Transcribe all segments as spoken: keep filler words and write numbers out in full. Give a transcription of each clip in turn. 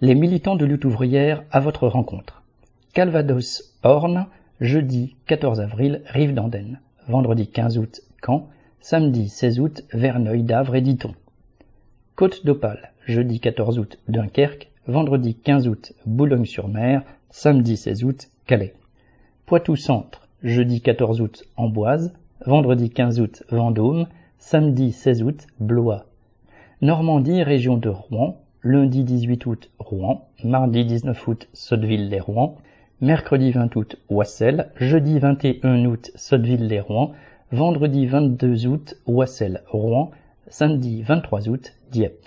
Les militants de lutte ouvrière à votre rencontre. Calvados-Orne, jeudi quatorze avril, Rive d'Andenne. Vendredi quinze août, Caen. Samedi seize août, Verneuil d'Avre et Diton. Côte d'Opale, jeudi quatorze août, Dunkerque. Vendredi quinze août, Boulogne-sur-Mer. Samedi seize août, Calais. Poitou-Centre, jeudi quatorze août, Amboise. Vendredi quinze août, Vendôme. Samedi seize août, Blois. Normandie, région de Rouen. Lundi dix-huit août, Rouen. Mardi dix-neuf août, Sotteville-lès-Rouen. Mercredi vingt août, Oissel. Jeudi vingt et un août, Sotteville-lès-Rouen. Vendredi vingt-deux août, Oissel-Rouen. Samedi vingt-trois août, Dieppe.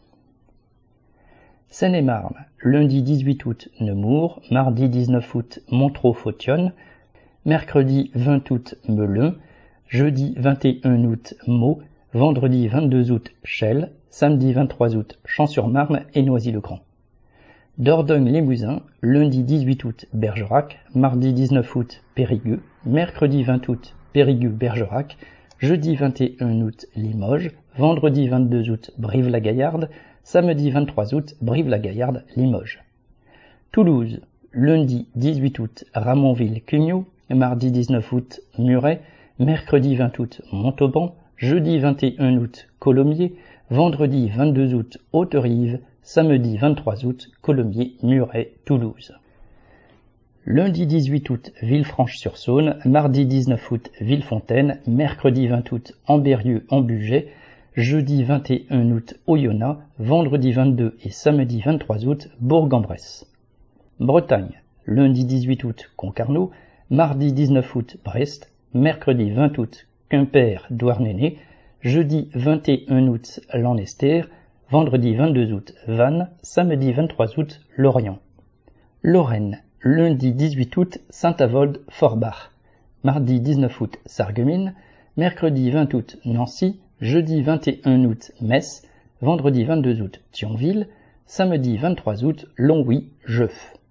Seine-et-Marne, lundi dix-huit août, Nemours. Mardi dix-neuf août, Montereau-Photionne. Mercredi vingt août, Melun. Jeudi vingt et un août, Meaux. Vendredi vingt-deux août, Chelles. Samedi vingt-trois août, Champs-sur-Marne et Noisy-le-Grand. Dordogne-les-Mousins, lundi dix-huit août, Bergerac. Mardi dix-neuf août, Périgueux. Mercredi vingt août, Périgueux-Bergerac. Jeudi vingt et un août, Limoges. Vendredi vingt-deux août, Brive-la-Gaillarde. Samedi vingt-trois août, Brive-la-Gaillarde, Limoges. Toulouse, lundi dix-huit août, Ramonville-Cugnot. Mardi dix-neuf août, Muret. Mercredi vingt août, Montauban. Jeudi vingt et un août, Colomiers. Vendredi vingt-deux août, Haute-Rive. Samedi vingt-trois août, Colomiers, Muret, Toulouse. Lundi dix-huit août, Villefranche-sur-Saône. Mardi dix-neuf août, Villefontaine. Mercredi vingt août, Ambérieu-en-Bugey. Jeudi vingt et un août, Oyonnax. Vendredi vingt-deux et samedi vingt-trois août, Bourg-en-Bresse. Bretagne, lundi dix-huit août, Concarneau. Mardi dix-neuf août, Brest. Mercredi vingt août, Quimper-Douarnenez. Jeudi vingt et un août, Lanester. Vendredi vingt-deux août, Vannes. Samedi vingt-trois août, Lorient. Lorraine, lundi dix-huit août, Saint-Avold-Forbach. Mardi dix-neuf août, Sarreguemines. Mercredi vingt août, Nancy. Jeudi vingt et un août, Metz. Vendredi vingt-deux août, Thionville. Samedi vingt-trois août, Longwy, Jeuf.